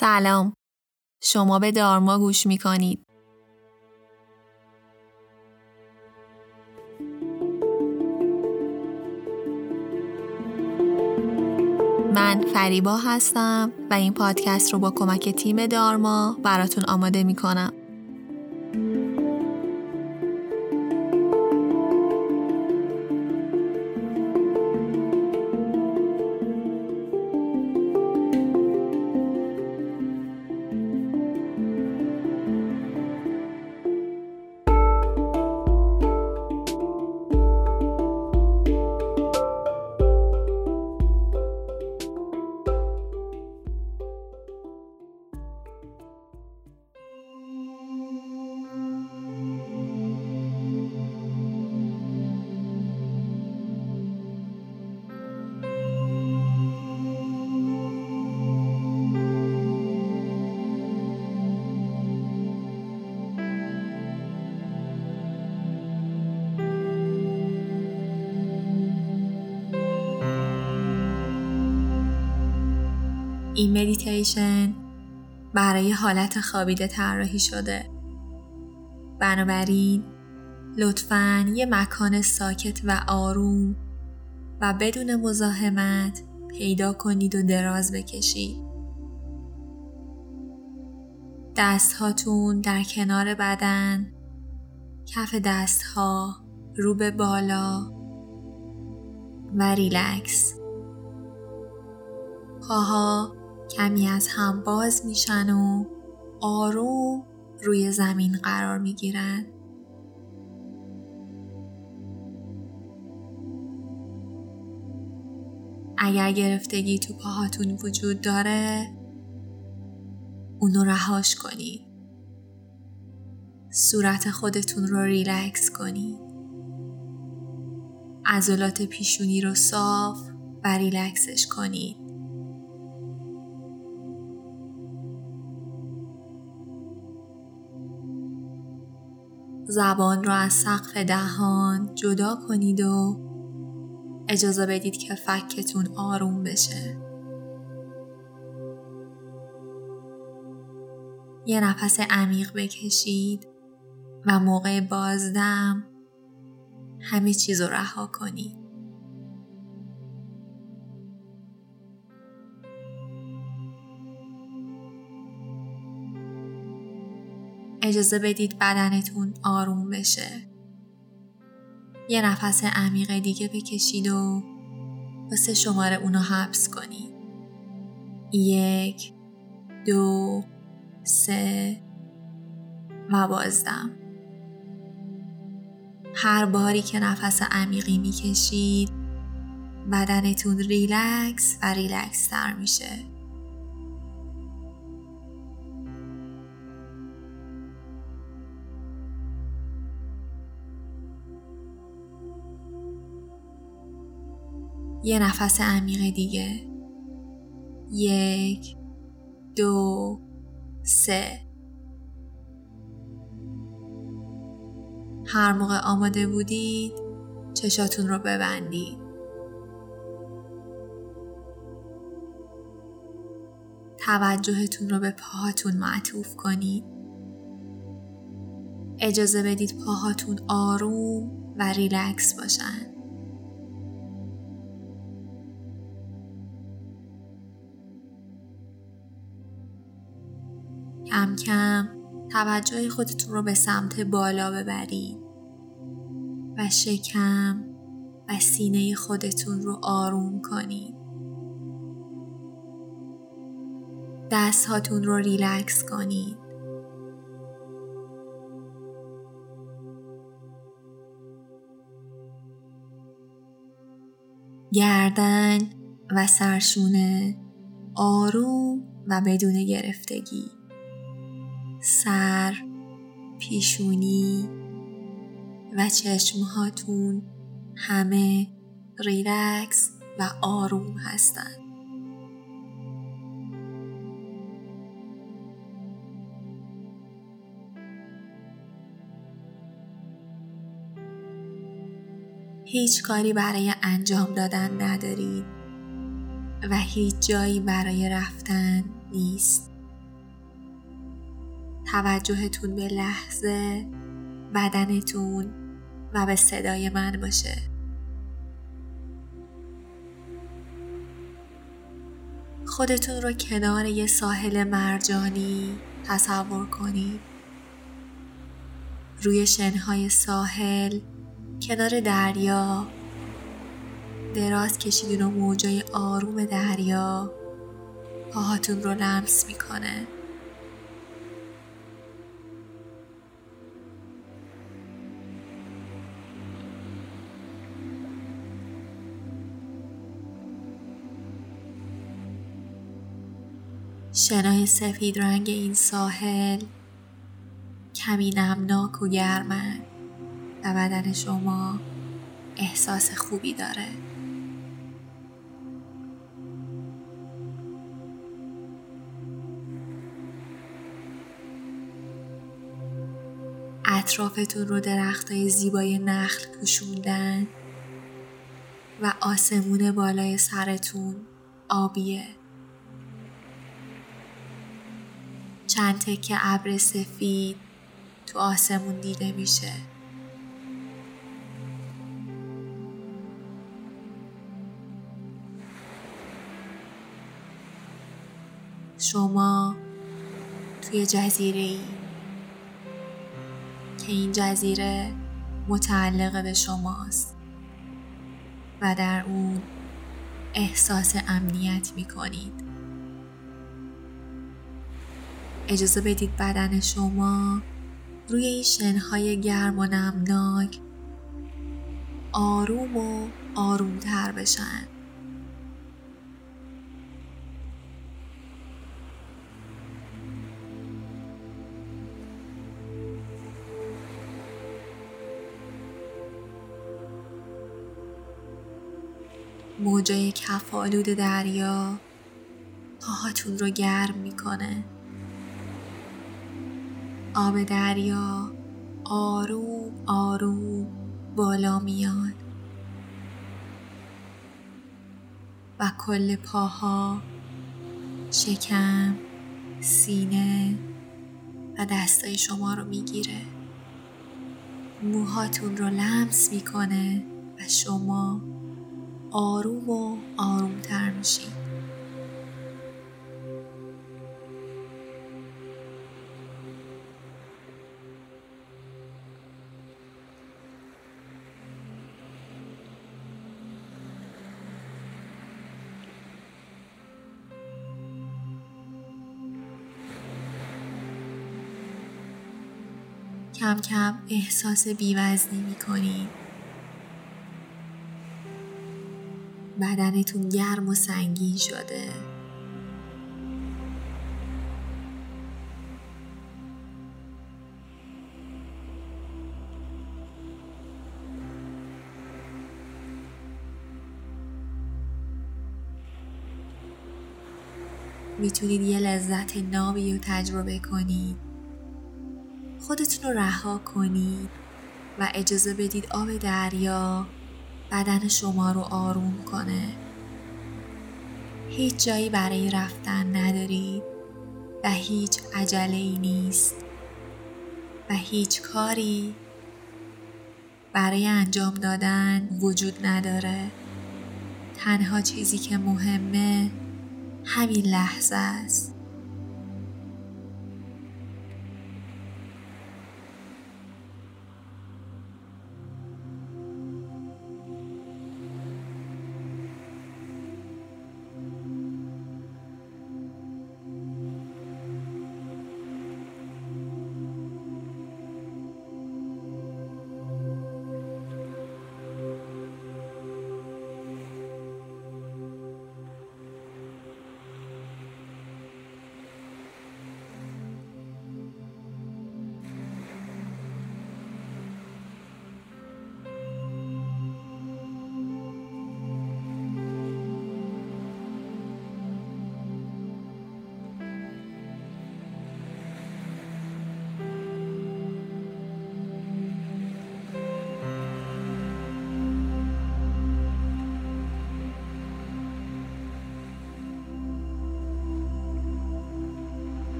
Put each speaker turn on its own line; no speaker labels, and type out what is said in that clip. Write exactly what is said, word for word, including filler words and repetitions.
سلام، شما به دارما گوش می کنید. من فریبا هستم و این پادکست رو با کمک تیم دارما براتون آماده می کنم. این مدیتیشن برای حالت خوابیده طراحی شده. بنابراین لطفاً یه مکان ساکت و آروم و بدون مزاحمت پیدا کنید و دراز بکشید. دستهاتون در کنار بدن، کف دستها رو به بالا و ریلکس. پاها کمی از هم باز میشن و آروم روی زمین قرار میگیرن. اگر گرفتگی تو پاهاتون وجود داره، اونو رهاش کنید. صورت خودتون رو ریلکس کنید. عضلات پیشونی رو صاف و ریلکسش کنید. زبان رو از سقف دهان جدا کنید و اجازه بدید که فکتون آروم بشه. یه نفس عمیق بکشید و موقع بازدم همه چیز رو رها کنید. اجازه بدید بدنتون آروم بشه. یه نفس عمیق دیگه بکشید و واسه شماره اونو حبس کنید. یک، دو، سه و بازدم. هر باری که نفس عمیقی میکشید بدنتون ریلکس و ریلکس تر میشه. یه نفس عمیق دیگه. یک، دو، سه. هر موقع آماده بودید چشاتون رو ببندید. توجهتون رو به پاهاتون معطوف کنید. اجازه بدید پاهاتون آروم و ریلکس باشن. کم کم توجه خودتون رو به سمت بالا ببرید و شکم و سینه خودتون رو آروم کنید. دست هاتون رو ریلکس کنید. گردن و سرشونه آروم و بدون گرفتگی. سر، پیشونی و چشمهاتون همه ریلکس و آروم هستند. هیچ کاری برای انجام دادن ندارید و هیچ جایی برای رفتن نیست. توجهتون به لحظه، بدنتون و به صدای من باشه. خودتون رو کنار یه ساحل مرجانی تصور کنید. روی شنهای ساحل، کنار دریا، دراز کشیدین و موجای آروم دریا پاهاتون رو لمس میکنه. شنای سفید رنگ این ساحل کمی نمناک و گرمن و بدن شما احساس خوبی داره. اطرافتون رو درختای زیبای نخل پوشوندن و آسمون بالای سرتون آبیه. چند تکه ابر سفید تو آسمون دیده میشه. شما توی جزیره‌ای که این جزیره متعلق به شماست و در اون احساس امنیت میکنید. اجازه بدید بدن شما روی این شنهای گرم و نمناک آروم و آرومتر بشن. موجای کف آلود دریا پاهاتون رو گرم میکنه. آب دریا آروم آروم بالا میاد و کل پاها، شکم، سینه و دستای شما رو میگیره. موهاتون رو لمس میکنه و شما آروم و آرومتر میشید. کم کم احساس بی‌وزنی می‌کنید. بدنتون گرم و سنگین شده. میتونید یه لذت نابی رو تجربه کنید. خودتون رو رها کنید و اجازه بدید آب دریا بدن شما رو آروم کنه. هیچ جایی برای رفتن ندارید و هیچ عجله‌ای نیست و هیچ کاری برای انجام دادن وجود نداره. تنها چیزی که مهمه همین لحظه است.